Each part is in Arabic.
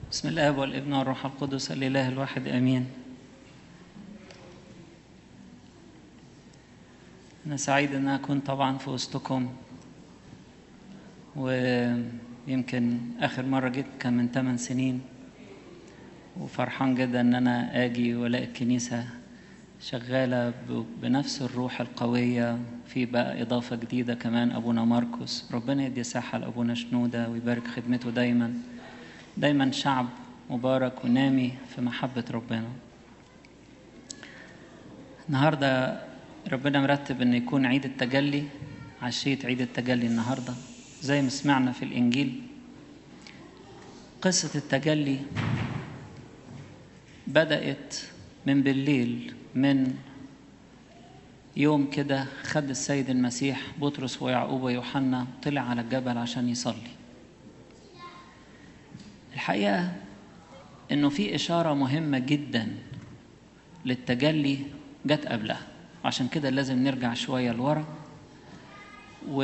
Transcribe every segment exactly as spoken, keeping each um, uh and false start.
بسم الله والابن والروح القدس الإله الواحد آمين. أنا سعيد أن أكون طبعا في وسطكم، ويمكن آخر مرة جيت كان من ثمان سنين، وفرحان جدا أن أنا آجي ولاقي الكنيسة شغالة بنفس الروح القوية. في بقى إضافة جديدة كمان أبونا ماركوس، ربنا يدي ساحة لأبونا شنودة ويبارك خدمته دايما دايما. شعب مبارك ونامي في محبة ربنا. النهاردة ربنا مرتب أن يكون عيد التجلي، عشية عيد التجلي النهاردة زي ما سمعنا في الإنجيل. قصة التجلي بدأت من بالليل، من يوم كده خد السيد المسيح بطرس ويعقوب ويوحنا طلع على الجبل عشان يصلي. الحقيقة إنه في إشارة مهمة جدا للتجلي جت قبلها، عشان كده لازم نرجع شوية لورا. و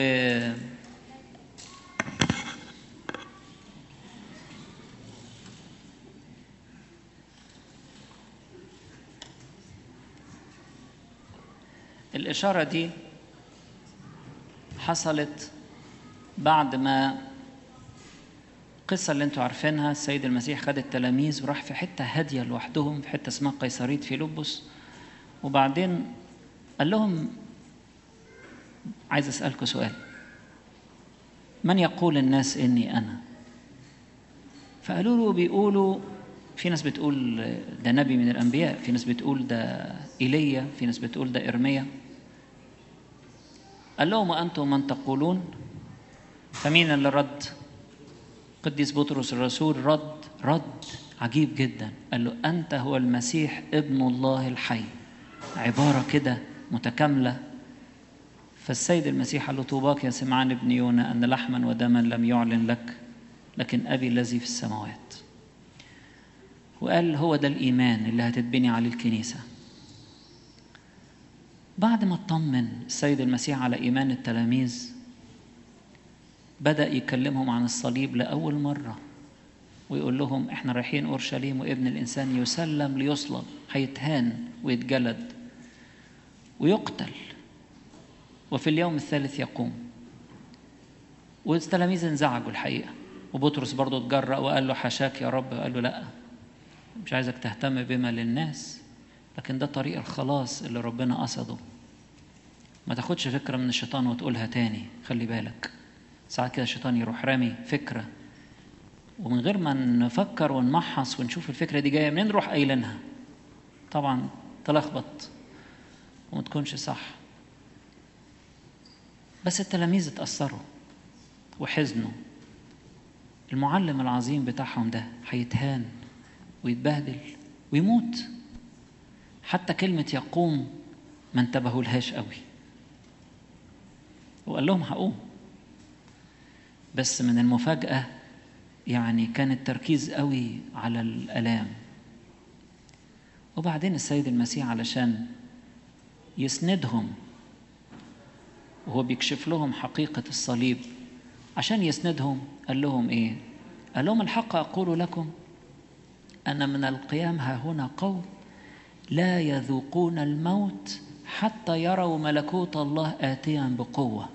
الإشارة دي حصلت بعد ما القصة اللي انتوا عارفينها. السيد المسيح خد التلاميذ وراح في حتة هادية لوحدهم في حتة اسمها قيصرية فيلبس، وبعدين قال لهم عايز أسألكم سؤال، من يقول الناس إني أنا؟ فقالوا له بيقولوا في ناس بتقول ده نبي من الأنبياء، في ناس بتقول ده إيليا، في ناس بتقول ده إرميا. قال لهم وأنتم من تقولون؟ فمين اللي رد؟ قديس بطرس الرسول رد رد عجيب جدا، قال له أنت هو المسيح ابن الله الحي. عبارة كده متكاملة. فالسيد المسيح قال له طوباك يا سمعان ابن يونا أن لحما ودما لم يعلن لك، لكن أبي الذي في السماوات. وقال هو ده الإيمان اللي هتتبني عليه الكنيسة. بعد ما اطمن السيد المسيح على إيمان التلاميذ، بدأ يكلمهم عن الصليب لأول مرة، ويقول لهم احنا رايحين أورشليم وابن الإنسان يسلم ليصلب، هيتهان ويتجلد ويقتل وفي اليوم الثالث يقوم. والتلاميذ انزعجوا الحقيقة، وبطرس برضو اتجرأ وقال له حشاك يا رب. قال له لا، مش عايزك تهتم بما للناس، لكن ده طريق الخلاص اللي ربنا قصده. ما تاخدش فكرة من الشيطان وتقولها تاني، خلي بالك ساعات كده الشيطان يروح رامي فكرة، ومن غير ما نفكر ونمحص ونشوف الفكرة دي جاية منين نروح قايلينها، طبعا تلخبط وما تكونش صح. بس التلاميذ اتأثروا وحزنوا. المعلم العظيم بتاعهم ده هيتهان ويتبهدل ويموت. حتى كلمة يقوم ما انتبهوا لهاش قوي، وقال لهم هقوم. بس من المفاجأة يعني كان التركيز قوي على الآلام. وبعدين السيد المسيح علشان يسندهم وهو بيكشف لهم حقيقة الصليب، عشان يسندهم قال لهم ايه؟ قال لهم الحق أقول لكم أن من القيام ها هنا قوم لا يذوقون الموت حتى يروا ملكوت الله آتيا بقوة.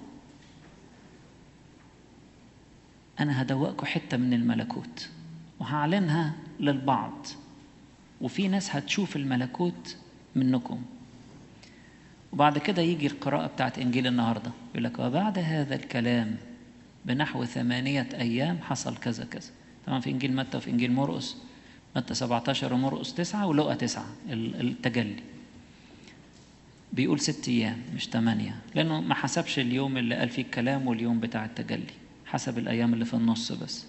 أنا هدوقكم حتة من الملكوت وهعلنها للبعض، وفي ناس هتشوف الملكوت منكم. وبعد كده يجي القراءة بتاعت إنجيل النهاردة يقول لك وبعد هذا الكلام بنحو ثمانية أيام حصل كذا كذا. طبعا في إنجيل متى وفي إنجيل مرقس، متى سبعة عشر ومرقس تسعة ولقى تسعة. التجلي بيقول ست أيام مش ثمانية، لأنه ما حسبش اليوم اللي قال فيه الكلام واليوم بتاع التجلي، حسب الأيام اللي في النص بس.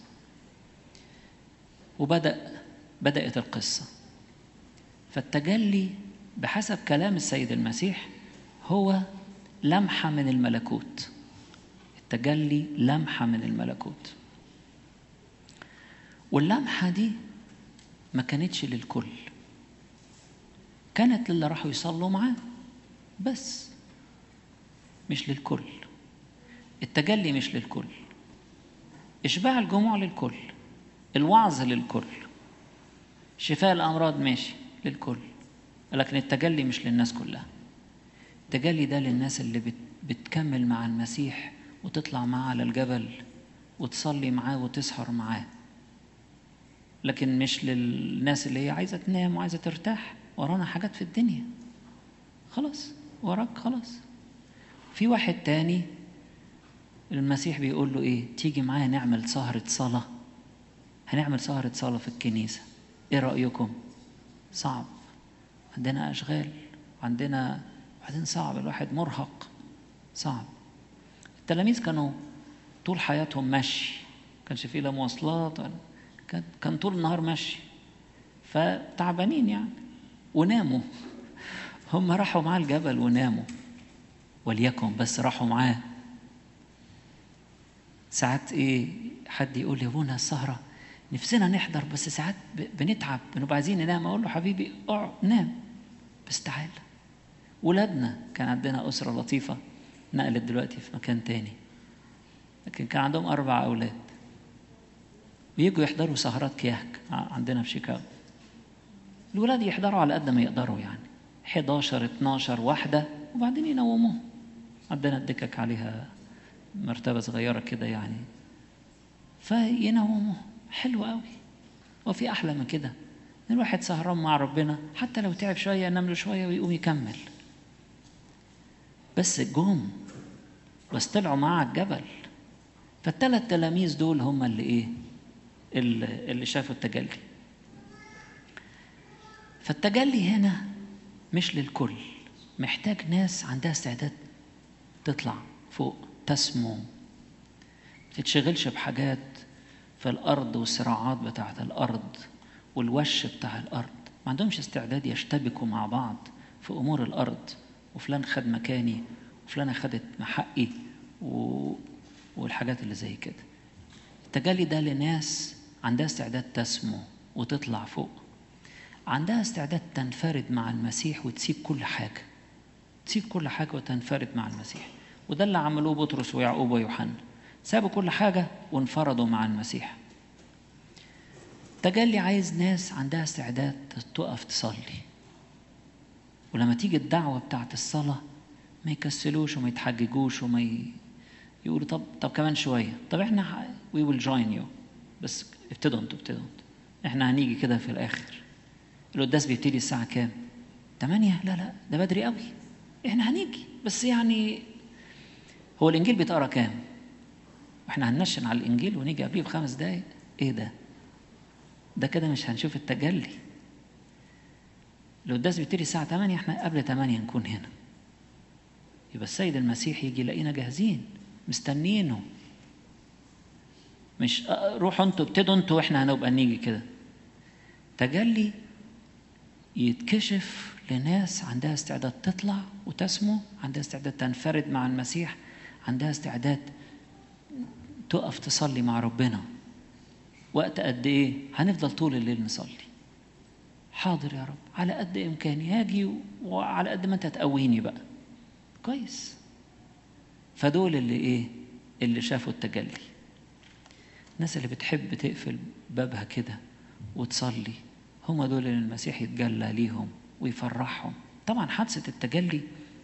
وبدأ بدأت القصة. فالتجلي بحسب كلام السيد المسيح هو لمحة من الملكوت. التجلي لمحة من الملكوت، واللمحة دي ما كانتش للكل، كانت للي راحوا يصلوا معاه بس، مش للكل. التجلي مش للكل، إشباع الجموع للكل، الوعظ للكل، شفاء الأمراض ماشي للكل، لكن التجلي مش للناس كلها. التجلي ده للناس اللي بت بتكمل مع المسيح وتطلع معاه على الجبل وتصلي معاه وتسهر معاه، لكن مش للناس اللي هي عايزة تنام وعايزة ترتاح، ورانا حاجات في الدنيا، خلاص وراك خلاص. في واحد تاني المسيح بيقول له ايه؟ تيجي معايا نعمل سهرة صلاة، هنعمل سهرة صلاة في الكنيسة، ايه رأيكم؟ صعب، عندنا أشغال، عندنا بعدين صعب، الواحد مرهق، صعب. التلاميذ كانوا طول حياتهم مشي، كانش فيه لا مواصلات، كان طول النهار مشي، فتعبانين يعني وناموا. هم راحوا معاه الجبل وناموا، وليكن بس راحوا معاه. ساعات ايه حد يقول لي ابونا السهرة نفسنا نحضر بس ساعات بنتعب بنبقى عايزين ننام، اقول له حبيبي اقعد نام بس تعال. ولادنا كان عندنا أسرة لطيفة نقلت دلوقتي في مكان تاني، لكن كان عندهم أربع أولاد بيجوا يحضروا سهرات كياك عندنا في شيكاغو. الولاد يحضروا على قد ما يقدروا، يعني حداشر اتناشر واحدة، وبعدين ينوموهم. عندنا الدكك عليها مرتبة صغيرة كده يعني، فينوموهم. حلو قوي. وفي أحلى من كده؟ الواحد سهران مع ربنا حتى لو تعب شوية ينام له شوية ويقوم يكمل. بس جم بس طلعوا معاه الجبل. فالثلاث تلاميذ دول هم اللي ايه اللي شافوا التجلي. فالتجلي هنا مش للكل، محتاج ناس عندها استعداد تطلع فوق تسمو، تتشغلش بحاجات في الأرض والصراعات بتاعت الأرض والوش بتاع الأرض. ما عندهمش استعداد يشتبكوا مع بعض في أمور الأرض، وفلان خد مكاني وفلانة خدت حقي و... والحاجات اللي زي كده. التجلي ده لناس عندها استعداد تسمو وتطلع فوق، عندها استعداد تنفرد مع المسيح وتسيب كل حاجة، تسيب كل حاجة وتنفرد مع المسيح. وده اللي عملوه بطرس ويعقوب ويوحنا، سابوا كل حاجة وانفردوا مع المسيح. تجلي عايز ناس عندها استعداد تقف تصلي، ولما تيجي الدعوة بتاعت الصلاة ما يكسلوش وما يتحججوش وما ي... يقولوا طب طب كمان شوية، طب احنا we will join you، بس ابتدوا انتوا ابتدوا انتوا احنا هنيجي كده في الآخر. القداس بيبتدي الساعة كام؟ تمانية؟ لا لا ده بدري قوي، احنا هنيجي بس يعني. هو الإنجيل بيتقرا كام؟ واحنا هننشن على الإنجيل ونيجي قبليه بخمس دقايق؟ ايه ده؟ ده كده مش هنشوف التجلي. القداس بيبتدي الساعة تمانية، احنا قبل تمانية نكون هنا، يبقى السيد المسيح يجي يلاقينا جاهزين مستنيينه. مش روحوا انتوا ابتدوا انتوا واحنا هنبقى نيجي كده. تجلي يتكشف لناس عندها استعداد تطلع وتسمو، عندها استعداد تنفرد مع المسيح، عندها استعداد تقف تصلي مع ربنا. وقت قد ايه؟ هنفضل طول الليل نصلي. حاضر يا رب، على قد امكاني هاجي وعلى قد ما انت تقويني بقى. كويس. فدول اللي ايه اللي شافوا التجلي. الناس اللي بتحب تقفل بابها كده وتصلي، هم دول اللي المسيح يتجلى ليهم ويفرحهم. طبعا حادثة التجلي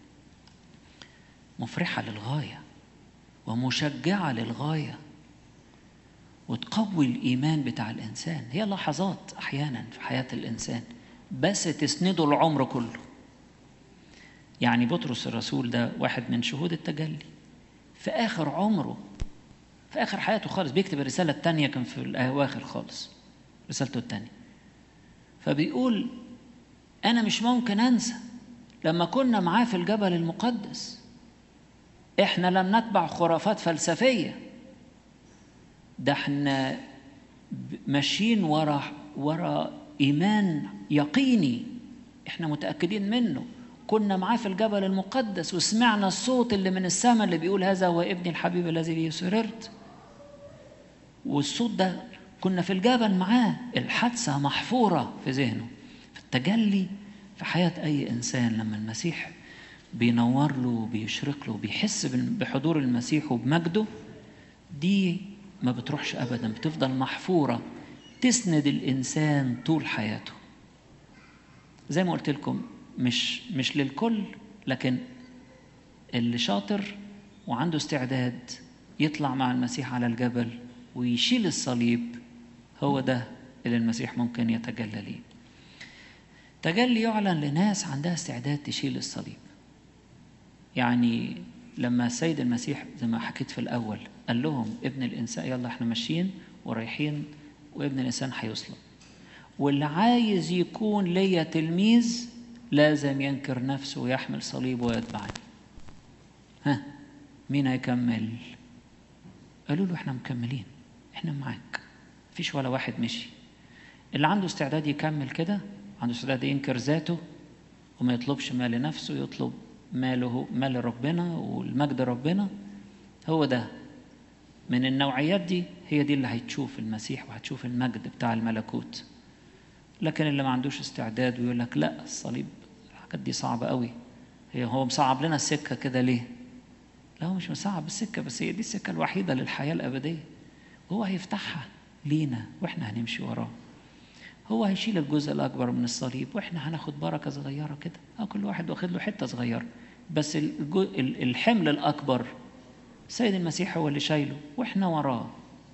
مفرحة للغاية ومشجعة للغاية وتقوي الإيمان بتاع الإنسان. هي لحظات أحيانا في حياة الإنسان بس تسنده العمر كله. يعني بطرس الرسول ده واحد من شهود التجلي، في آخر عمره في آخر حياته خالص بيكتب الرسالة التانية، كان في الأواخر خالص رسالته التانية، فبيقول أنا مش ممكن أنسى لما كنا معاه في الجبل المقدس. إحنا لم نتبع خرافات فلسفية، ده إحنا ماشيين ورا ورا إيمان يقيني إحنا متأكدين منه. كنا معاه في الجبل المقدس وسمعنا الصوت اللي من السماء اللي بيقول هذا هو ابني الحبيب الذي به سررت. والصوت ده كنا في الجبل معاه، الحادثة محفورة في ذهنه. فالتجلي في حياة أي إنسان لما المسيح بينور له وبيشرق له وبيحس بحضور المسيح وبمجده، دي ما بتروحش أبدا، بتفضل محفورة تسند الإنسان طول حياته. زي ما قلت لكم مش مش للكل، لكن اللي شاطر وعنده استعداد يطلع مع المسيح على الجبل ويشيل الصليب، هو ده اللي المسيح ممكن يتجلى ليه. تجلي يعلن لناس عندها استعداد تشيل الصليب. يعني لما السيد المسيح زي ما حكيت في الأول قال لهم ابن الإنسان، يلا احنا ماشيين ورايحين وابن الإنسان هيصلب، واللي عايز يكون ليا تلميذ لازم ينكر نفسه ويحمل صليبه ويتبعني. ها مين هيكمل؟ قالوا له احنا مكملين، احنا معاك. مفيش ولا واحد مشي. اللي عنده استعداد يكمل كده، عنده استعداد ينكر ذاته وما يطلبش مال لنفسه، يطلب ماله مال ربنا والمجد ربنا، هو ده من النوعيات دي، هي دي اللي هتشوف المسيح وهتشوف المجد بتاع الملكوت. لكن اللي ما عندوش استعداد ويقول لك لا الصليب الحاجات دي صعبة قوي، هي هو مصعب لنا السكة كده ليه؟ لا هو مش مصعب السكة، بس هي دي السكة الوحيدة للحياة الأبدية، هو هيفتحها لينا وإحنا هنمشي وراه. هو هيشيل الجزء الأكبر من الصليب وإحنا هناخد بركة صغيرة كده، أو كل واحد واخد له حتة صغيرة، بس الحمل الأكبر السيد المسيح هو اللي شايله وإحنا وراه،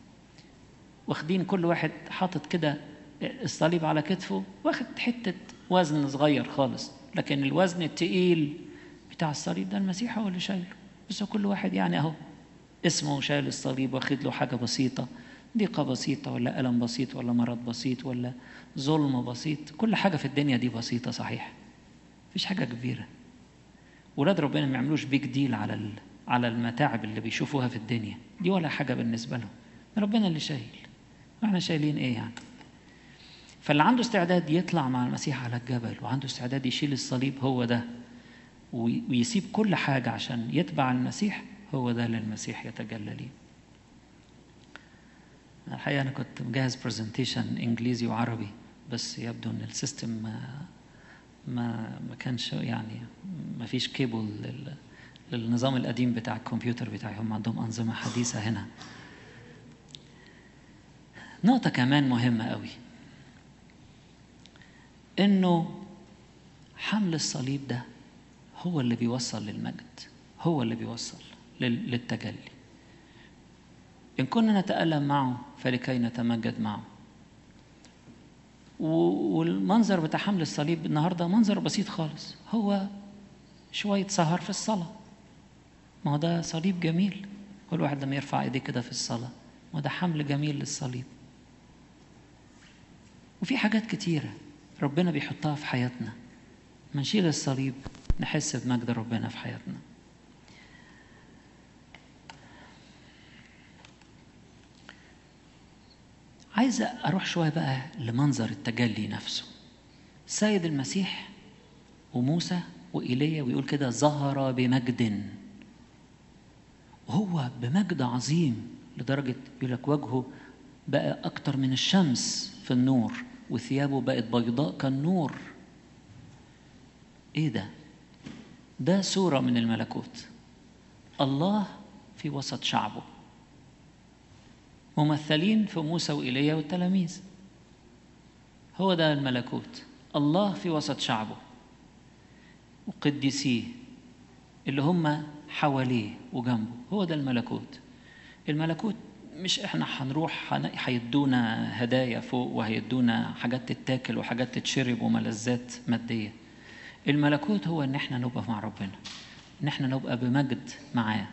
واخدين كل واحد حاطط كده الصليب على كتفه، واخد حتة وزن صغير خالص، لكن الوزن التقيل بتاع الصليب ده المسيح هو اللي شايله. بس كل واحد يعني أهو اسمه شايل الصليب، واخد له حاجة بسيطة، ضيقة بسيطة ولا ألم بسيط ولا مرض بسيط ولا ظلم بسيط. كل حاجة في الدنيا دي بسيطة صحيح، مفيش حاجة كبيرة. ولاد ربنا ما يعملوش بيج ديل على على المتاعب اللي بيشوفوها في الدنيا دي، ولا حاجة بالنسبة لهم. ربنا اللي شايل، واحنا شايلين ايه يعني؟ فاللي عنده استعداد يطلع مع المسيح على الجبل وعنده استعداد يشيل الصليب هو ده، ويسيب كل حاجة عشان يتبع المسيح، هو ده اللي المسيح يتجلى ليه. الحقيقة أنا كنت مجهز برزنتيشن إنجليزي وعربي، بس يبدو إن السيستم ما ما ما كانش يعني ما فيش كيبل للنظام القديم بتاع الكمبيوتر بتاعي، هم عندهم أنظمة حديثة هنا. نقطة كمان مهمة قوي، إنه حمل الصليب ده هو اللي بيوصل للمجد، هو اللي بيوصل للتجلي. إن كنا نتألم معه فلكي نتمجد معه. والمنظر بتاع حمل الصليب النهاردة منظر بسيط خالص، هو شوية سهر في الصلاة. ما هو ده صليب جميل، كل واحد لما يرفع ايديه كده في الصلاة، ما ده حمل جميل للصليب. وفي حاجات كتيرة ربنا بيحطها في حياتنا، ما نشيل الصليب نحس بمجد ربنا في حياتنا. عايز أروح شوية بقى لمنظر التجلي نفسه. السيد المسيح وموسى وإيليا، ويقول كده ظهر بمجد، وهو بمجد عظيم لدرجة يقول لك وجهه بقى أكتر من الشمس في النور، وثيابه بقت بيضاء كالنور. إيه ده؟ ده صورة من الملكوت، الله في وسط شعبه، ممثلين في موسى وإيليا والتلاميذ. هو ده الملكوت، الله في وسط شعبه وقديسيه اللي هم حواليه وجنبه، هو ده الملكوت. الملكوت مش احنا هنروح هيدونا هدايا فوق وهيدونا حاجات تتاكل وحاجات تتشرب وملذات مادية. الملكوت هو ان احنا نبقى مع ربنا، ان احنا نبقى بمجد معاه.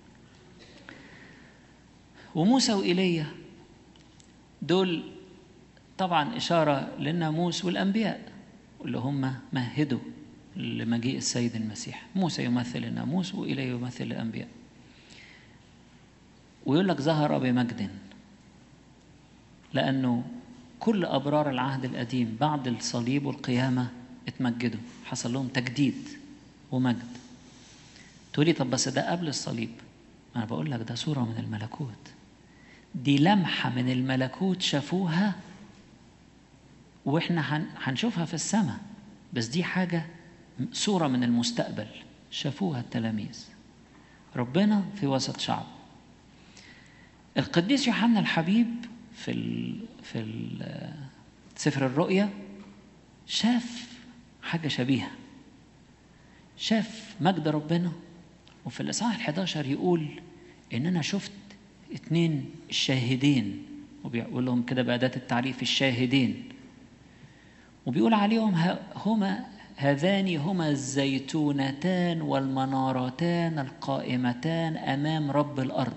وموسى وإيليا دول طبعا إشارة للناموس والأنبياء اللي هم مهدوا لمجيء السيد المسيح. موسى يمثل الناموس وإيليا يمثل الأنبياء. ويقول لك ظهر بمجد، لأنه كل أبرار العهد القديم بعد الصليب والقيامة اتمجدوا، حصل لهم تجديد ومجد. تقولي طب بس ده قبل الصليب. أنا بقول لك ده صورة من الملكوت، دي لمحة من الملكوت شافوها وإحنا هنشوفها في السماء، بس دي حاجة صورة من المستقبل شافوها التلاميذ. ربنا في وسط شعب. القديس يوحنا الحبيب في ال في ال سفر الرؤيا شاف حاجة شبيهة، شاف مجد ربنا. وفي الإصحاح الحداشر يقول إن أنا شفت اتنين الشاهدين، وبيقول لهم كده بأداة التعريف الشاهدين، وبيقول عليهم هما هذان هما الزيتونتان والمنارتان القائمتان أمام رب الأرض.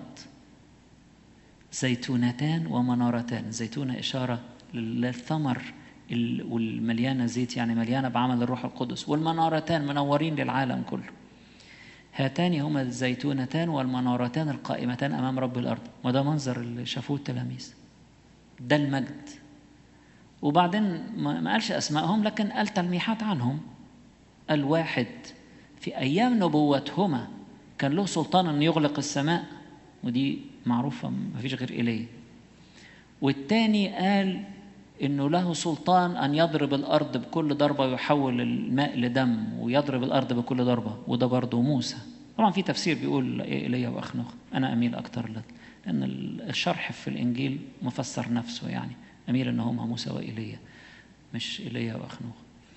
زيتونتان ومنارتان، الزيتونة إشارة للثمر والمليانة زيت، يعني مليانة بعمل الروح القدس، والمنارتان منورين للعالم كله. هاتان هما الزيتونتان والمنارتان القائمتان أمام رب الأرض. وده منظر اللي شافوه التلاميذ، ده المجد. وبعدين ما قالش أسمائهم لكن قال تلميحات عنهم. الواحد في أيام نبوتهما كان له سلطان أن يغلق السماء، ودي معروفة ما فيش غير إليه. والتاني قال إنه له سلطان أن يضرب الأرض بكل ضربة ويحول الماء لدم، ويضرب الأرض بكل ضربة، وده برضه موسى. طبعا في تفسير بيقول إيليا وأخنوخ، أنا أميل أكتر لأن الشرح في الإنجيل مفسر نفسه، يعني أميل أن هما موسى وإيليا مش إيليا وأخنوخ.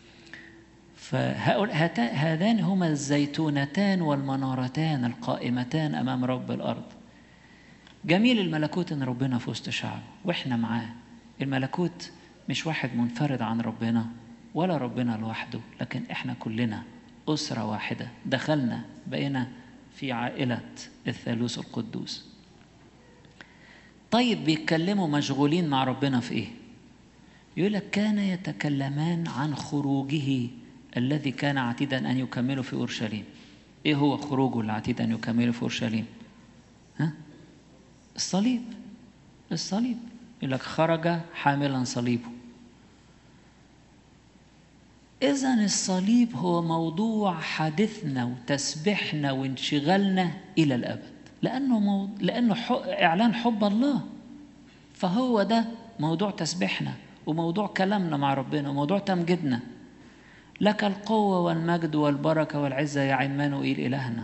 فهذان هما الزيتونتان والمنارتان القائمتان أمام رب الأرض. جميل الملكوت إن ربنا في وسط شعبه وإحنا معاه. الملكوت مش واحد منفرد عن ربنا ولا ربنا لوحده، لكن إحنا كلنا أسرة واحدة، دخلنا بقينا في عائلة الثالوث القدوس. طيب بيتكلموا مشغولين مع ربنا في إيه؟ يقول لك كان يتكلمان عن خروجه الذي كان عتيدا أن يكمله في أورشليم. إيه هو خروجه العتيد أن يكمله في أورشليم؟ ها؟ الصليب. الصليب يقول لك خرج حاملا صليبه. إذن الصليب هو موضوع حديثنا وتسبيحنا وانشغالنا إلى الأبد، لأنه مو... لأنه ح... إعلان حب الله. فهو ده موضوع تسبيحنا وموضوع كلامنا مع ربنا وموضوع تمجيدنا. لك القوة والمجد والبركة والعزة يا عمانوئيل إلهنا،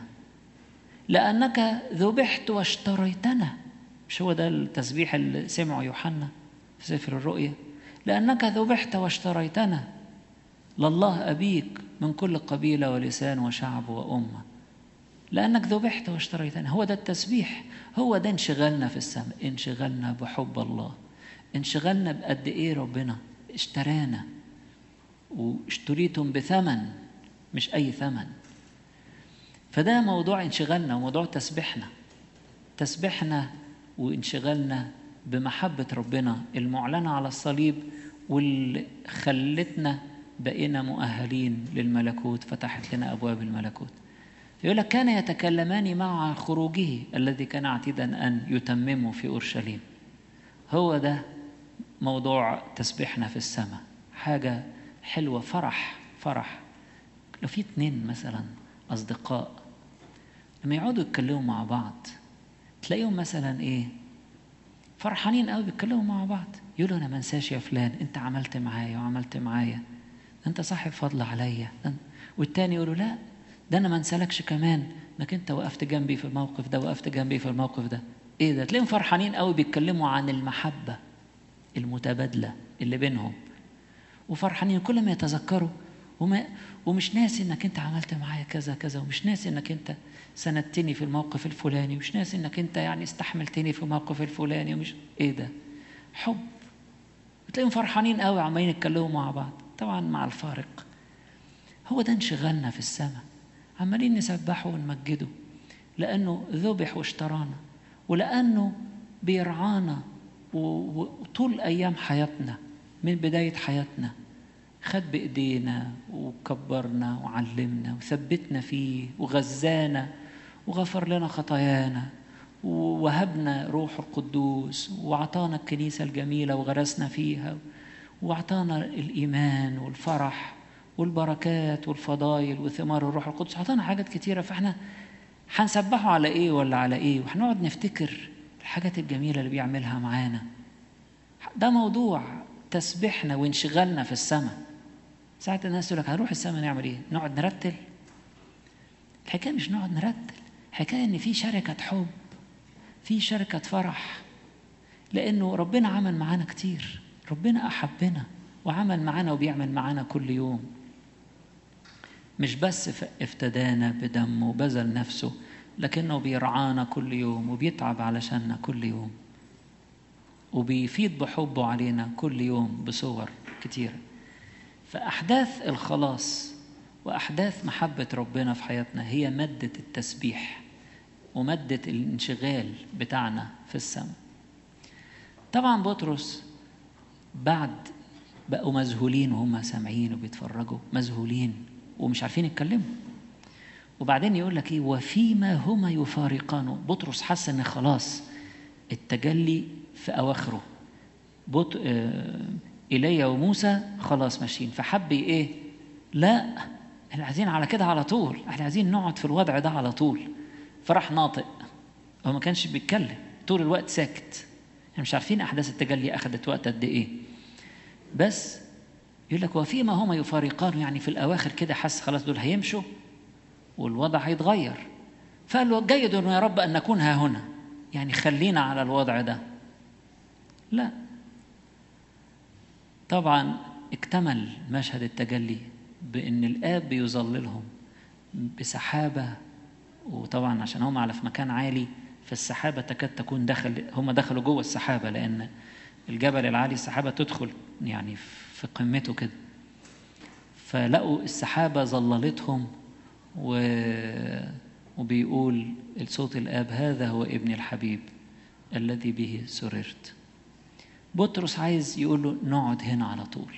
لأنك ذبحت واشتريتنا. مش هو ده التسبيح اللي سمعه يوحنا في سفر الرؤيا؟ لأنك ذبحت واشتريتنا لله أبيك من كل قبيلة ولسان وشعب وأمة. لأنك ذبحت واشتريتنا، هو ده التسبيح، هو ده انشغالنا في السماء، انشغالنا بحب الله، انشغالنا بقد إيه ربنا اشترانا، واشتريتم بثمن مش أي ثمن. فده موضوع انشغالنا وموضوع تسبيحنا، تسبيحنا وانشغالنا بمحبة ربنا المعلنة على الصليب، واللي خلتنا بقينا مؤهلين للملكوت، فتحت لنا أبواب الملكوت. يقول لك كان يتكلمان مع خروجه الذي كان عتيدا أن يتممه في أورشليم. هو ده موضوع تسبيحنا في السماء، حاجة حلوة، فرح فرح. لو في اتنين مثلا أصدقاء لما يقعدوا يتكلموا مع بعض تلاقيهم مثلا إيه فرحانين قوي، بيتكلموا مع بعض، يقولوا أنا ما انساش يا فلان أنت عملت معايا وعملت معايا، أنت صاحب فضل عليا. والتاني يقولوا لا ده أنا ما انسالكش كمان أنك أنت وقفت جنبي في الموقف ده، وقفت جنبي في الموقف ده. إيه ده؟ تلاقيهم فرحانين قوي بيتكلموا عن المحبة المتبادلة اللي بينهم، وفرحانين كل ما يتذكروا، وما ومش ناسي انك انت عملت معايا كذا كذا، ومش ناسي انك انت سندتني في الموقف الفلاني، ومش ناسي انك انت يعني استحملتني في الموقف الفلاني. ومش ايه ده؟ حب. بتلاقيهم فرحانين قوي عمالين يتكلموا مع بعض، طبعا مع الفارق. هو ده انشغالنا في السماء، عمالين نسبحه ونمجده لانه ذبح واشترانا، ولانه بيرعانا وطول ايام حياتنا من بداية حياتنا خد بإيدينا وكبرنا وعلمنا وثبتنا فيه وغزانا وغفر لنا خطايانا ووهبنا روح القدوس وعطانا الكنيسة الجميلة وغرسنا فيها وعطانا الإيمان والفرح والبركات والفضائل وثمار الروح القدس. عطانا حاجات كتيرة، فإحنا هنسبحه على إيه ولا على إيه؟ وهنقعد نفتكر الحاجات الجميلة اللي بيعملها معانا. ده موضوع تسبيحنا وانشغالنا في السماء. ساعة الناس تقول لك هنروح السماء نعمل ايه؟ نقعد نرتل؟ الحكاية مش نقعد نرتل، الحكاية ان في شركة حب، في شركة فرح. لأنه ربنا عمل معانا كتير، ربنا أحبنا وعمل معانا وبيعمل معانا كل يوم. مش بس افتدانا بدمه وبذل نفسه، لكنه بيرعانا كل يوم وبيتعب علشاننا كل يوم، وبيفيض بحبه علينا كل يوم بصور كتيرة. فأحداث الخلاص وأحداث محبة ربنا في حياتنا هي مادة التسبيح ومادة الانشغال بتاعنا في السماء. طبعا بطرس بعد بقوا مذهولين وهم سامعين وبيتفرجوا، مذهولين ومش عارفين يتكلموا. وبعدين يقول لك ايه؟ وفيما هما يفارقانه. بطرس حس ان خلاص التجلي في اواخره، بط... آه... ايليا وموسى خلاص ماشيين، فحب ايه؟ لا احنا عايزين على كده على طول، احنا عايزين نقعد في الوضع ده على طول. فراح ناطق، هو ما كانش بيتكلم طول الوقت، ساكت. احنا مش عارفين احداث التجلي اخذت وقت قد ايه، بس يقول لك وفيما هما يفارقان، يعني في الاواخر كده حس خلاص دول هيمشوا والوضع هيتغير. فقال له جيد يا رب ان نكون ها هنا، يعني خلينا على الوضع ده. لا، طبعا اكتمل مشهد التجلي بان الاب بيظللهم بسحابه، وطبعا عشان هم على في مكان عالي فالسحابه تكاد تكون دخل، هم دخلوا جوه السحابه لان الجبل العالي السحابه تدخل يعني في قمته كده. فلقوا السحابه ظللتهم، و... وبيقول الصوت الآب هذا هو ابن الحبيب الذي به سررت. بطرس عايز يقول له نقعد هنا على طول،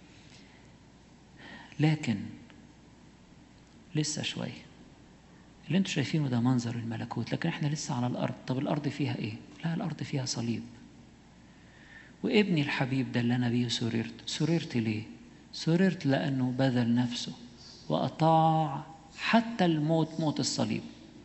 لكن لسه شوية. اللي انتوا شايفينه ده منظر الملكوت، لكن احنا لسه على الأرض. طب الأرض فيها ايه؟ لا، الأرض فيها صليب. وابني الحبيب ده اللي أنا بيه سررت. سررت ليه؟ سررت لأنه بذل نفسه وأطاع حتى الموت، موت الصليب.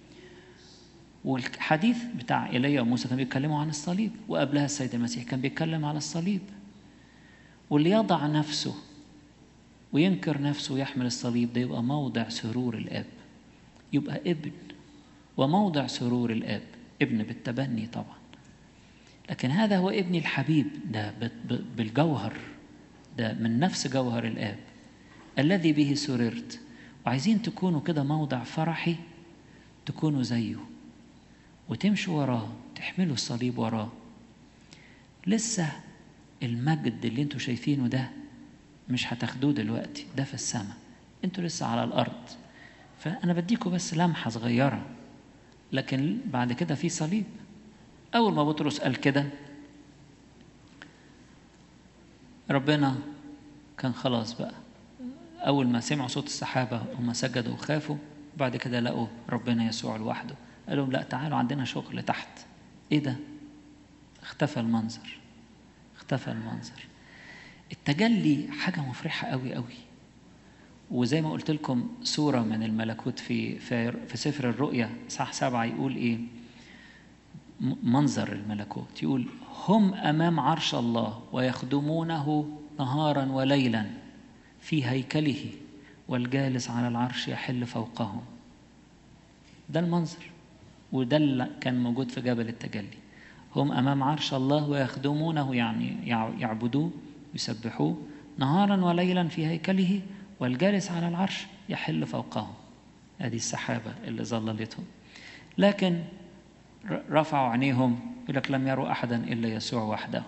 والحديث بتاع إيليا وموسى كانوا بيتكلموا عن الصليب، وقبلها السيد المسيح كان بيتكلم على الصليب. واللي يضع نفسه وينكر نفسه ويحمل الصليب ده يبقى موضع سرور الآب، يبقى ابن وموضع سرور الآب، ابن بالتبني طبعا. لكن هذا هو ابني الحبيب، ده بالجوهر، ده من نفس جوهر الآب الذي به سررت. وعايزين تكونوا كده موضع فرحي، تكونوا زيه وتمشوا وراه، تحملوا الصليب وراه. لسه المجد اللي انتوا شايفينه ده مش هتاخدوه دلوقتي، ده في السماء، انتوا لسه على الأرض. فأنا بديكوا بس لمحة صغيرة، لكن بعد كده في صليب. أول ما بطرس قال كده ربنا كان خلاص بقى. أول ما سمعوا صوت السحابة هم سجدوا وخافوا، وبعد كده لقوا ربنا يسوع لوحده. قالوا لا تعالوا عندنا شغل تحت. إيه ده؟ اختفى المنظر، اختفى المنظر. التجلي حاجة مفرحة قوي قوي. وزي ما قلت لكم سورة من الملكوت في في, في سفر الرؤيا صح سبعة يقول إيه؟ منظر الملكوت يقول هم أمام عرش الله ويخدمونه نهارا وليلا في هيكله، والجالس على العرش يحل فوقهم. ده المنظر، وده اللي كان موجود في جبل التجلي. هم أمام عرش الله ويخدمونه، يعني يعبدوه يسبحوه نهارا وليلا في هيكله، والجالس على العرش يحل فوقهم. هذه السحابة اللي ظللتهم. لكن رفعوا عينيهم، يقول لك لم يروا أحدا إلا يسوع وحده.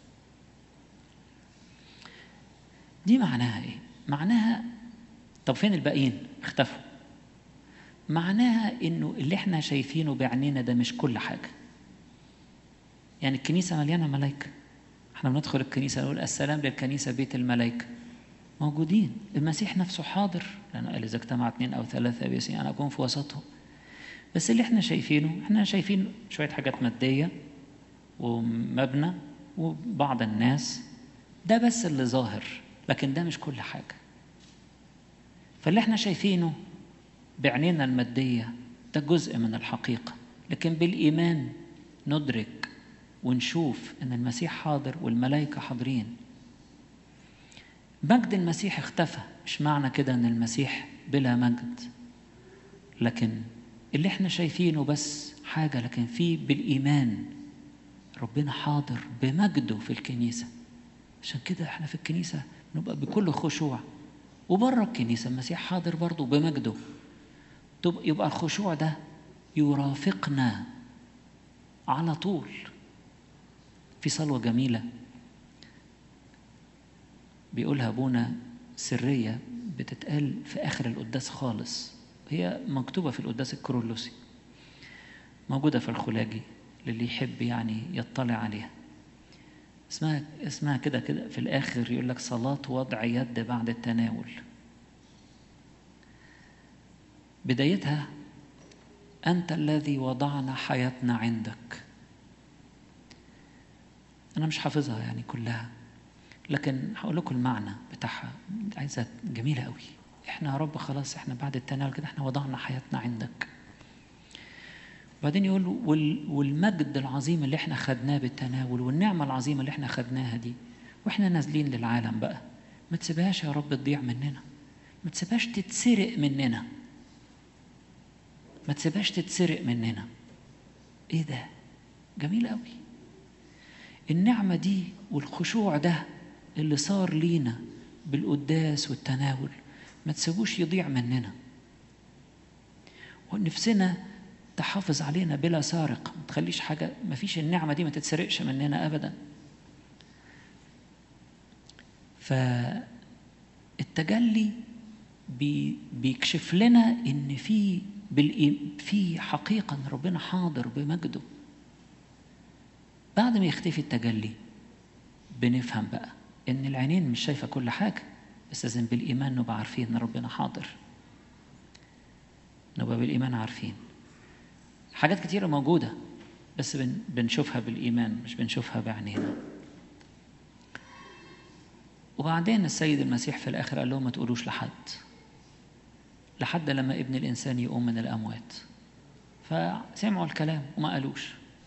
دي معناها إيه؟ معناها طب فين الباقيين؟ اختفوا. معناها إنه اللي احنا شايفينه بعينينا ده مش كل حاجة. يعني الكنيسة مليانة ملايكة، احنا بندخل الكنيسة نقول السلام للكنيسة بيت الملايكة، موجودين. المسيح نفسه حاضر، لأنه قال إذا اجتمع اثنين أو ثلاثة باسمي أنا أكون في وسطهم. بس اللي احنا شايفينه، احنا شايفين شوية حاجات مادية ومبنى وبعض الناس، ده بس اللي ظاهر، لكن ده مش كل حاجة. فاللي احنا شايفينه بعينينا المادية ده جزء من الحقيقة، لكن بالإيمان ندرك ونشوف أن المسيح حاضر والملائكة حاضرين. مجد المسيح اختفى، مش معنى كده أن المسيح بلا مجد، لكن اللي احنا شايفينه بس حاجة، لكن فيه بالإيمان ربنا حاضر بمجده في الكنيسة. عشان كده احنا في الكنيسة نبقى بكل خشوع، وبره الكنيسة المسيح حاضر برضه بمجده. يبقى الخشوع ده يرافقنا على طول. في صلوة جميلة بيقولها أبونا سرية، بتتقال في آخر القداس خالص، هي مكتوبة في القداس الكورولوسي، موجودة في الخلاجي للي يحب يعني يطلع عليها. اسمها اسمها كده كده في الآخر يقول لك صلاة وضع يد بعد التناول. بدايتها: أنت الذي وضعنا حياتنا عندك. أنا مش حافظها يعني كلها، لكن هقول لكم المعنى بتاعها، عايزة جميلة قوي. إحنا يا رب خلاص إحنا بعد التناول كده إحنا وضعنا حياتنا عندك. وبعدين يقول والمجد العظيم اللي إحنا خدناه بالتناول، والنعمة العظيمة اللي إحنا خدناها دي وإحنا نازلين للعالم بقى، ما تسيبهاش يا رب تضيع مننا، ما تسيبهاش تتسرق مننا، ما تسيبهاش تتسرق مننا. إيه ده؟ جميل قوي. النعمة دي والخشوع ده اللي صار لينا بالقداس والتناول ما تسيبوش يضيع مننا، ونفسنا تحافظ علينا بلا سارق. ما تخليش حاجة، ما فيش النعمة دي ما تتسرقش مننا أبدا. فالتجلي بي بيكشف لنا إن في في حقيقة إن ربنا حاضر بمجده. بعد ما يختفي التجلي بنفهم بقى إن العينين مش شايفة كل حاجة، بس لازم بالإيمان نبقى عارفين إن ربنا حاضر. نبقى بالإيمان عارفين حاجات كتيرة موجودة، بس بنشوفها بالإيمان مش بنشوفها بعينينا. وبعدين السيد المسيح في الآخر قال لهم ما تقولوش لحد لحد لما ابن الإنسان يقوم من الأموات. فسمعوا الكلام وما قالوش.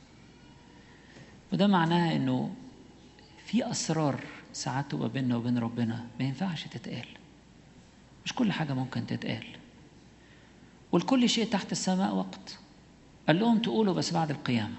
وده معناه إنه في أسرار ساعات تبقى بيننا وبين ربنا ما ينفعش تتقال. مش كل حاجة ممكن تتقال، والكل شيء تحت السماء وقت. قال لهم تقولوا بس بعد القيامة.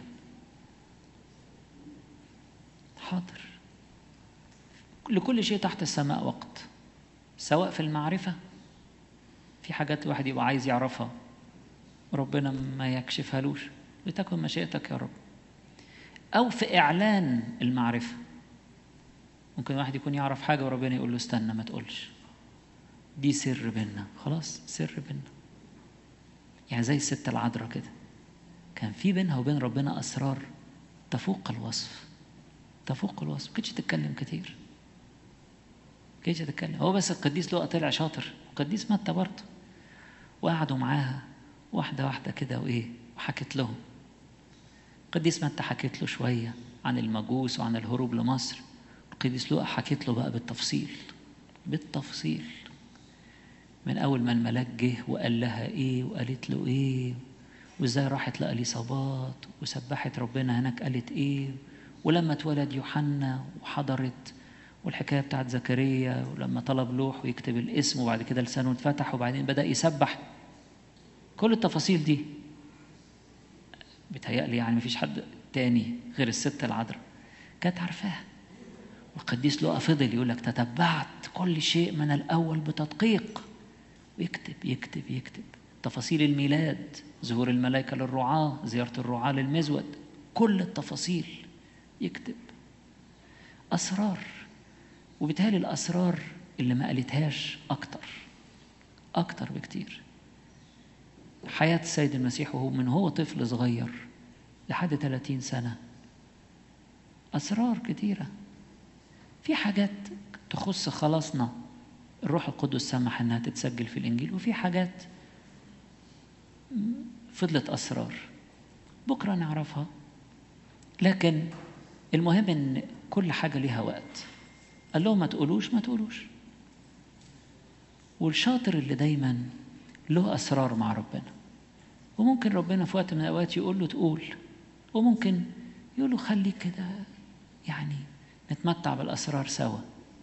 حاضر، لكل شيء تحت السماء وقت، سواء في المعرفة، في حاجات الواحد يبقى عايز يعرفها ربنا ما يكشفها لوش، لتكن مشيئتك يا رب، أو في إعلان المعرفة. ممكن واحد يكون يعرف حاجة وربنا يقول له استنى ما تقولش، دي سر بيننا، خلاص سر بيننا. يعني زي الست العذراء كده، كان في بينها وبين ربنا أسرار تفوق الوصف، تفوق الوصف. ما كانتش تتكلم كتير، ما كانتش تتكلم. هو بس القديس لوقا طلع شاطر، القديس متى برضه، وقعدوا معاها واحدة واحدة كده وإيه، وحكت لهم. القديس متى حكت له شوية عن المجوس وعن الهروب لمصر، القديس لوقا حكت له بقى بالتفصيل، بالتفصيل، من أول ما الملاك جه وقال لها إيه وقالت له إيه، وإزاي راحت لإليصابات وسبحت ربنا هناك قالت إيه، ولما اتولد يوحنا وحضرت، والحكاية بتاعت زكريا ولما طلب لوح ويكتب الاسم وبعد كده لسانه اتفتح وبعدين بدأ يسبح. كل التفاصيل دي بتهيألي يعني مفيش حد تاني غير الست العذراء كانت عارفاها. والقديس لوقا فضل يقول لك تتبعت كل شيء من الأول بتدقيق، ويكتب يكتب يكتب تفاصيل الميلاد، ظهور الملائكة للرعاة، زيارة الرعاة للمزود، كل التفاصيل يكتب. أسرار، وبالتالي الأسرار اللي ما قالتهاش أكتر أكتر بكتير. حياة السيد المسيح وهو من هو طفل صغير لحد ثلاثين سنة، أسرار كتيرة. في حاجات تخص خلاصنا الروح القدس سمح أنها تتسجل في الإنجيل، وفي حاجات فضلت أسرار بكرة نعرفها. لكن المهم أن كل حاجة لها وقت. قال لهم ما تقولوش ما تقولوش. والشاطر اللي دايما له أسرار مع ربنا، وممكن ربنا في وقت من الأوقات يقول له تقول، وممكن يقول له خليك كده يعني نتمتع بالأسرار سوا.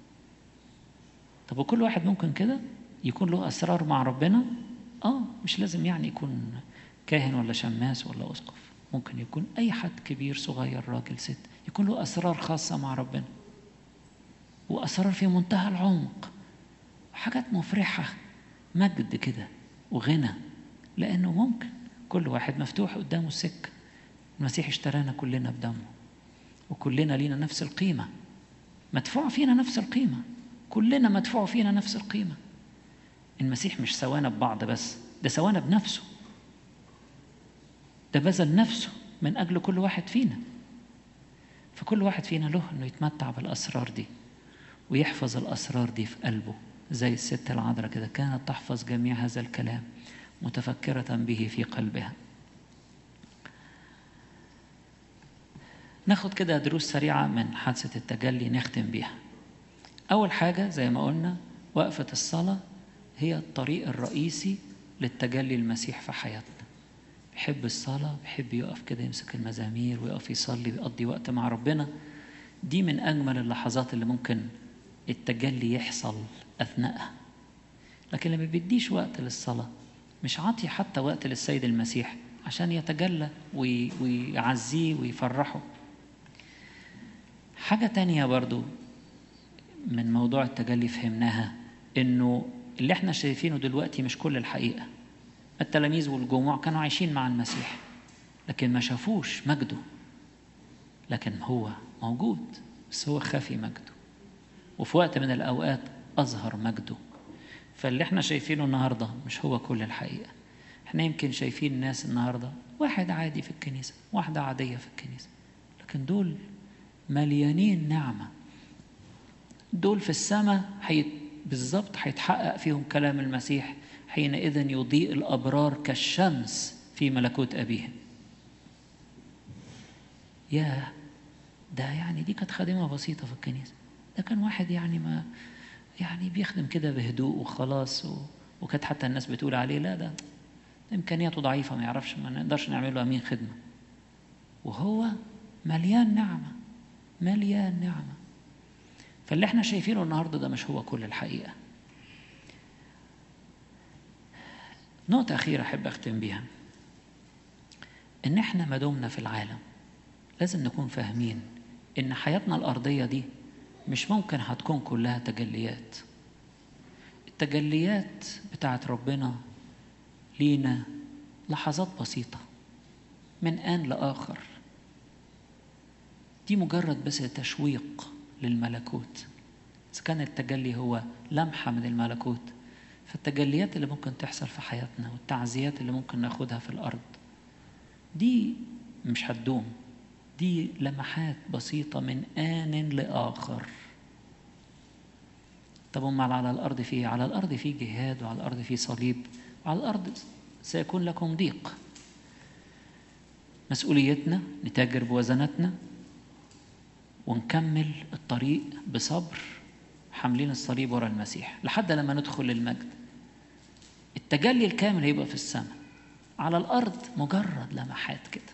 طب وكل واحد ممكن كده يكون له أسرار مع ربنا. آه مش لازم يعني يكون كاهن ولا شماس ولا أسقف، ممكن يكون أي حد كبير صغير راجل ست يكون له أسرار خاصة مع ربنا، وأسرار في منتهى العمق، حاجات مفرحة، مجد كده وغنى، لأنه ممكن كل واحد مفتوح قدامه السكة. المسيح اشترانا كلنا بدمه، وكلنا لينا نفس القيمة، مدفوع فينا نفس القيمة، كلنا مدفوع فينا نفس القيمة. المسيح مش سوانا ببعض بس، ده سوانا بنفسه، ده بذل نفسه من أجل كل واحد فينا. فكل واحد فينا له أنه يتمتع بالأسرار دي ويحفظ الأسرار دي في قلبه، زي الست العذراء كده كانت تحفظ جميع هذا الكلام متفكرة به في قلبها. ناخد كده دروس سريعة من حادثة التجلي نختم بيها. أول حاجة زي ما قلنا، وقفة الصلاة هي الطريق الرئيسي للتجلي المسيح في حياتنا. بيحب الصلاة، بيحب يقف كده يمسك المزامير ويقف يصلي ويقضي وقت مع ربنا. دي من أجمل اللحظات اللي ممكن التجلي يحصل أثناءها. لكن لما بيديش وقت للصلاة، مش عاطي حتى وقت للسيد المسيح عشان يتجلى ويعزيه ويفرحه. حاجة تانية برضو من موضوع التجلي فهمناها، إنه اللي احنا شايفينه دلوقتي مش كل الحقيقة. التلاميذ والجموع كانوا عايشين مع المسيح لكن ما شافوش مجده، لكن هو موجود بس هو خافي مجده، وفي وقت من الأوقات أظهر مجده. فاللي احنا شايفينه النهاردة مش هو كل الحقيقة. احنا يمكن شايفين الناس النهاردة واحد عادي في الكنيسة، واحدة عادية في الكنيسة، لكن دول مليانين نعمة. دول في السماء حي... بالضبط هيتحقق فيهم كلام المسيح: حينئذ يضيء الأبرار كالشمس في ملكوت أبيهم. يا ده يعني دي كانت خادمة بسيطة في الكنيسة، ده كان واحد يعني ما يعني بيخدم كده بهدوء وخلاص، و... وكانت حتى الناس بتقول عليه لا ده إمكانياته ضعيفة، ما يعرفش، ما نقدرش نعمل له أمين خدمة. وهو مليان نعمة، مليان نعمة. فاللي احنا شايفينه النهاردة ده مش هو كل الحقيقة. نقطة أخيرة أحب أختم بيها، إن احنا ما دمنا في العالم لازم نكون فاهمين إن حياتنا الأرضية دي مش ممكن هتكون كلها تجليات. التجليات بتاعت ربنا لينا لحظات بسيطة من آن لآخر، دي مجرد بس تشويق للملكوت. إذا كان التجلي هو لمحة من الملكوت، فالتجليات اللي ممكن تحصل في حياتنا والتعزيات اللي ممكن ناخدها في الأرض دي مش هتدوم، دي لمحات بسيطة من آن لآخر. طب أمال على الأرض فيه؟ على الأرض فيه جهاد، وعلى الأرض فيه صليب، وعلى الأرض سيكون لكم ضيق. مسؤوليتنا نتاجر بوزناتنا ونكمل الطريق بصبر، حاملين الصليب ورا المسيح لحد لما ندخل المجد. التجلي الكامل هيبقى في السماء، على الأرض مجرد لمحات كده،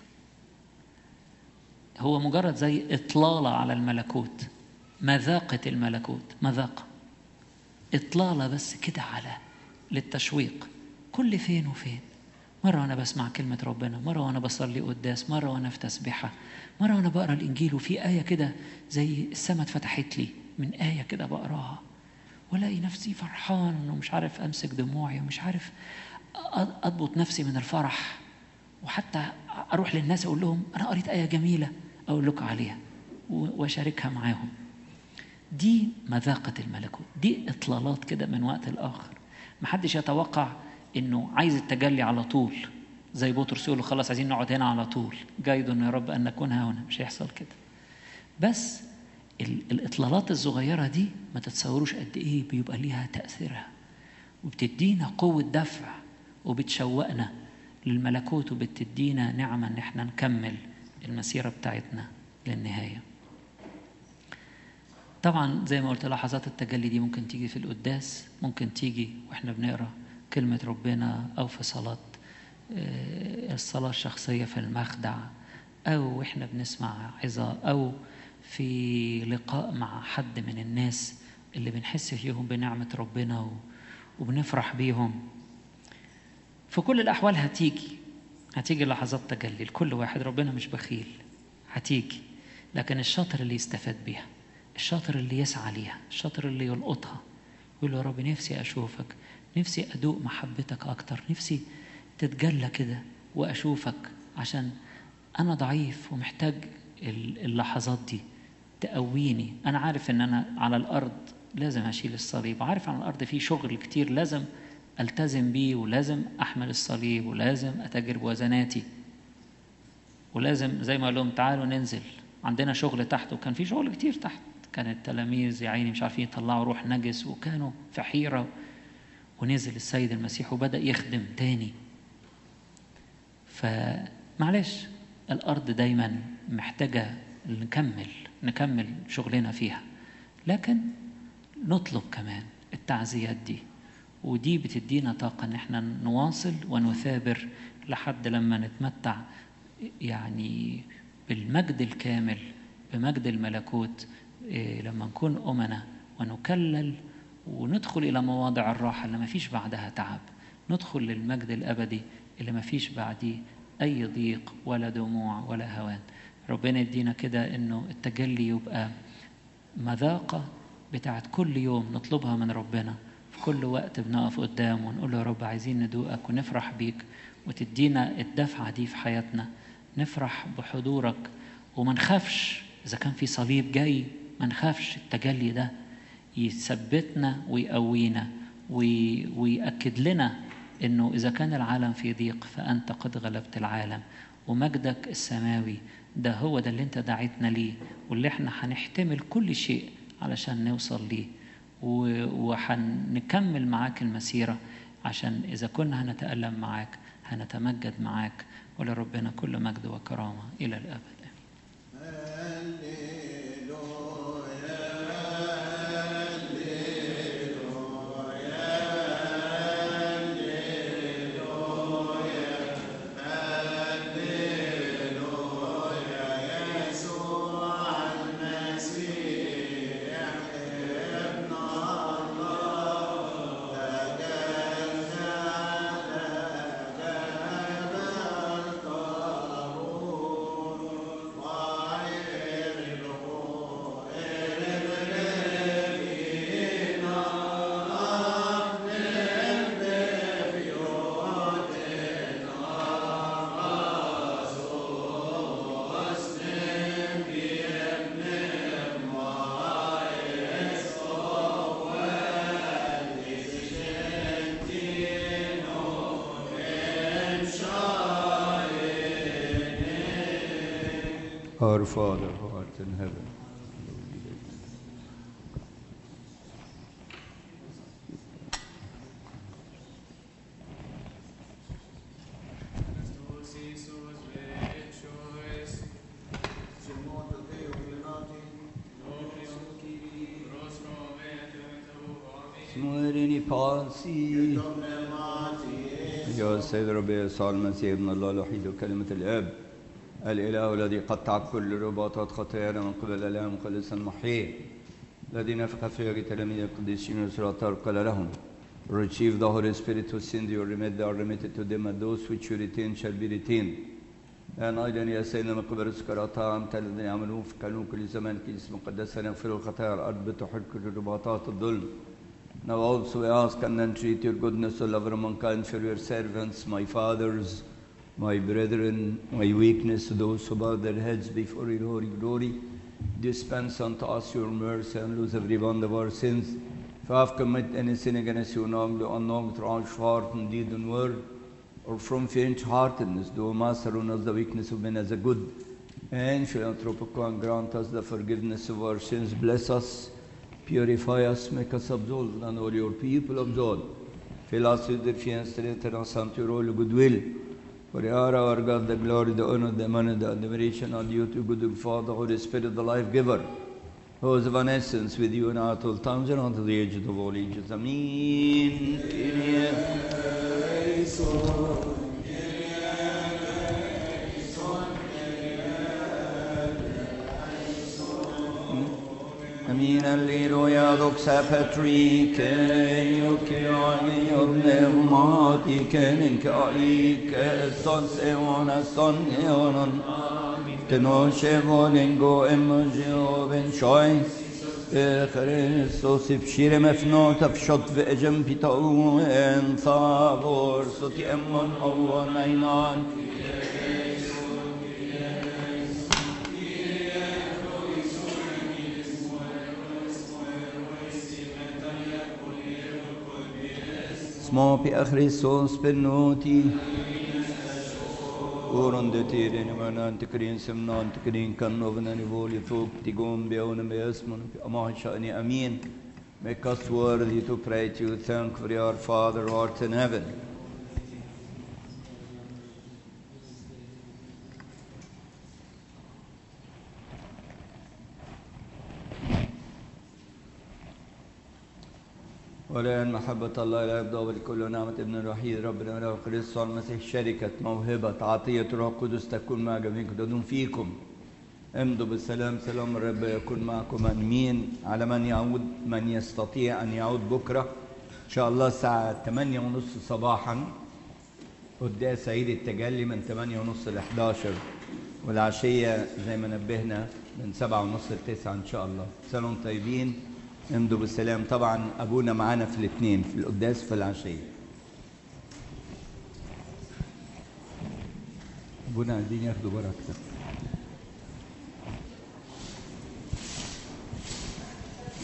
هو مجرد زي إطلالة على الملكوت، مذاقة الملكوت، مذاقة إطلالة بس كده على للتشويق. كل فين وفين، مرة وأنا بسمع كلمة ربنا، مرة وأنا بصلي قداس، مرة وأنا في تسبيحة، مرة وأنا بقرأ الإنجيل وفي آية كده زي السماء اتفتحت لي من آية كده بقراها، ولاقي نفسي فرحان ومش عارف أمسك دموعي ومش عارف أضبط نفسي من الفرح، وحتى أروح للناس أقول لهم أنا قريت آية جميلة أقول لكم عليها وأشاركها معاهم. دي مذاقة الملكوت، دي إطلالات كده من وقت الآخر. محدش يتوقع إنه عايز التجلي على طول، زي بطرس يقول له خلاص عايزين نقعد هنا على طول، جايدنا يا رب أن نكون هنا. مش هيحصل كده. بس الإطلالات الصغيرة دي ما تتصوروش قد إيه بيبقى ليها تأثيرها، وبتدينا قوة دفع وبتشوقنا للملكوت، وبتدينا نعمة إن احنا نكمل المسيرة بتاعتنا للنهاية. طبعا زي ما قلت لحظات التجلي دي ممكن تيجي في القداس، ممكن تيجي واحنا بنقرأ كلمة ربنا، أو في صلاة الصلاة الشخصية في المخدع، أو إحنا بنسمع عظة، أو في لقاء مع حد من الناس اللي بنحس فيهم بنعمة ربنا وبنفرح بيهم. في كل الأحوال هتيجي، هتيجي لحظات تجلي لكل واحد، ربنا مش بخيل، هتيجي، لكن الشاطر اللي يستفاد بيها، الشاطر اللي يسعى ليها، الشاطر اللي يلقطها، يقول له يا رب نفسي أشوفك، نفسي أدوق محبتك أكتر، نفسي تتجلى كده وأشوفك، عشان أنا ضعيف ومحتاج اللحظات دي تقويني. أنا عارف إن أنا على الأرض لازم أشيل الصليب، عارف على الأرض في شغل كتير لازم ألتزم بيه، ولازم أحمل الصليب، ولازم أتاجر بوزناتي، ولازم زي ما قال لهم تعالوا ننزل عندنا شغل تحت. وكان في شغل كتير تحت، كان التلاميذ يا عيني مش عارفين يطلعوا روح نجس وكانوا في حيرة، ونزل السيد المسيح وبدأ يخدم تاني. فمعلش الأرض دايما محتاجة نكمل نكمل شغلنا فيها، لكن نطلب كمان التعزيات دي، ودي بتدينا طاقة ان احنا نواصل ونثابر لحد لما نتمتع يعني بالمجد الكامل، بمجد الملكوت، لما نكون أمنا ونكلل وندخل إلى مواضع الراحة اللي ما فيش بعدها تعب، ندخل للمجد الأبدي اللي ما فيش بعديه أي ضيق ولا دموع ولا هوان. ربنا يدينا كده إنه التجلي يبقى مذاقة بتاعت كل يوم نطلبها من ربنا، في كل وقت بنقف قدامه ونقول له يا رب عايزين ندوقك ونفرح بيك، وتدينا الدفعة دي في حياتنا، نفرح بحضورك وما نخافش إذا كان في صليب جاي، ما نخافش. التجلي ده يثبتنا ويقوينا ويأكد لنا إنه إذا كان العالم في ضيق فأنت قد غلبت العالم، ومجدك السماوي ده هو ده اللي انت دعيتنا ليه، واللي احنا هنحتمل كل شيء علشان نوصل ليه، وهنكمل معاك المسيرة، عشان إذا كنا هنتألم معاك هنتمجد معاك. ولربنا كل مجد وكرامة إلى الأبد. Our Father who art in heaven, سموريني باسي يا سيد ربي يسوع المسيح ابن الله الوحيد وكلمة الآب الإله الذي قطع كل رباطات خطايانا من قبل الآلام مخلصا محيي، الذي نفخ في تلاميذ القديسين والسلاطار قال لهم receive the Holy Spirit who sins you remit they are remitted to them and those which you retain shall be retained. الآن أيضا يا سيدنا من قبل سكراتا أمثال الذين يعملون في قانون كل زمان كنيسة مقدسة يغفر الخطايا الأرض بتحل كل رباطات الظلم. Now also we ask and entreat your goodness, O lover of mankind, for your servants, my fathers, my brethren, my weakness, those who bow their heads before your holy glory. Dispense unto us your mercy and lose every one of our sins. If I have committed any sin against you, knowingly or unknowingly, through our heart and deed and word, or from faint-heartedness, do master on us the weakness of men as a good and philanthropical, and grant us the forgiveness of our sins. Bless us, purify us, make us absolved, and all your people absolved. Fill us with the fear and strengthen us unto your holy goodwill. For you are our God, the glory, the honor, the money, the admiration, all due to good Father, Holy Spirit, the life giver, who is of an essence with you now at all times and unto the ages of all ages. Amen. Amen. Mina Liroja doxa Patrike, Jokiani Pneumatike, Ninkaike, Son Seona, Son Eonon, Tenoshe Volingo, Emogio, Ben Choi, Christos, Ifshire Mefnot, Afshot, Vejem Pitau, and Thavor, Sotiemon, Ovon, Ainan, Små Pia Christos, Benoti, Oron de Tirin, Manantikrin, Semnantikrin, Kanovana, Voli, Folk, Tigom, Beona, Besmon, Amashani, Amin. Make us worthy to pray to you. Thank for your Father, who art in heaven. ولأن محبة الله لا يبدأ بكل نعمة ابن الوحيد ربنا وله كريستوس المسيح شركة موهبة عطية روح القدس تكون مع جميعكم تدوم فيكم امضوا بالسلام سلام الرب يكون معكم امين على من يعود من يستطيع ان يعود بكره ان شاء الله الساعه ثمانية ونص صباحا قداس عيد التجلي من ثمانية ونص ل إحدى عشر والعشيه زي ما نبهنا من سبعة ونص ل تسعة ان شاء الله. سلام طيبين امضوا بالسلام. طبعا ابونا معانا في الاثنين في القداس في العشيه. ابونا عايزين ياخدوا بركه.